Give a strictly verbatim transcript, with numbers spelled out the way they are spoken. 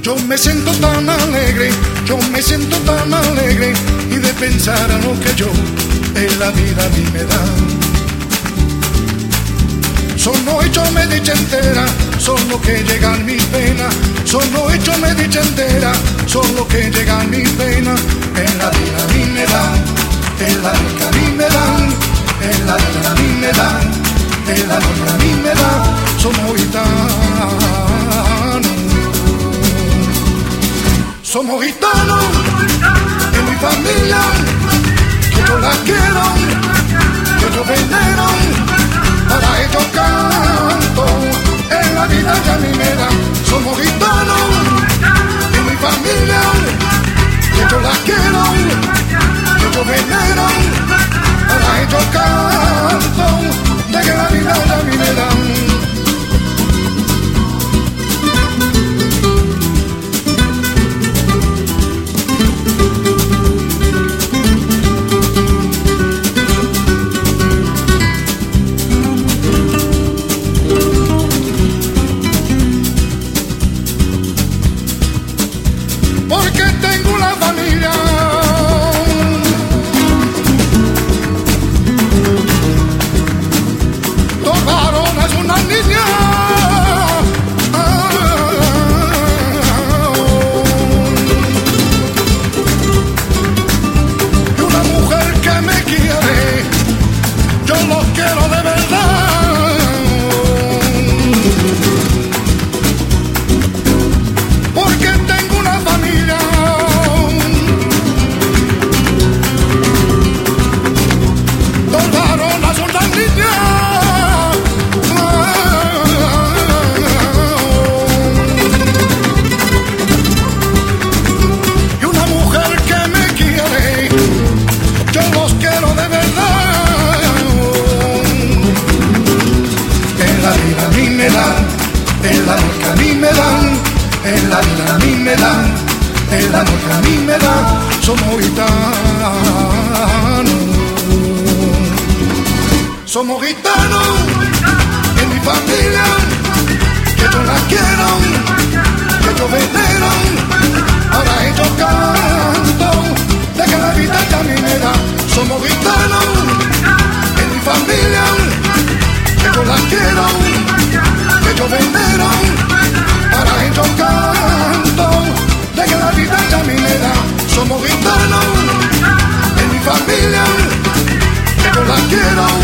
Yo me siento tan alegre, yo me siento tan alegre, y de pensar a lo que yo en la vida a mí me da. Solo hecho me dicha entera, solo que llegan mis penas. Solo hecho me dicha entera, solo que llegan mis penas. En la vida a mí me dan, en la vida a mí me dan, en la vida a mí me dan, en la vida a mí me dan. Somos gitanos, somos gitanos, en mi familia, que yo la quiero, que yo venero, para ellos canto, en la vida que a mí me dan. Somos gitanos, en mi familia, que yo la quiero, que yo venero, para ellos canto, de que la vida que a mí me dan. Porque tengo una familia, dos varones, una niña, y una mujer que me quiere, yo los quiero de verdad. Porque tengo una familia, dos varones, una niña, y una mujer que me quiere, yo los quiero de verdad. En la vida a mí me dan, en la vida a mí me dan, en la vida a mí me dan, en la vida a mí me dan. Somos gitanos, somos gitanos, en mi familia, que yo la quiero, que yo venero, para ellos canto, de que la vida que a mí me da. Somos gitanos, en mi familia, que yo la quiero, que yo venero, para ellos canto, de que la vida que a mí me da. Somos gitanos, en mi familia, que yo la quiero,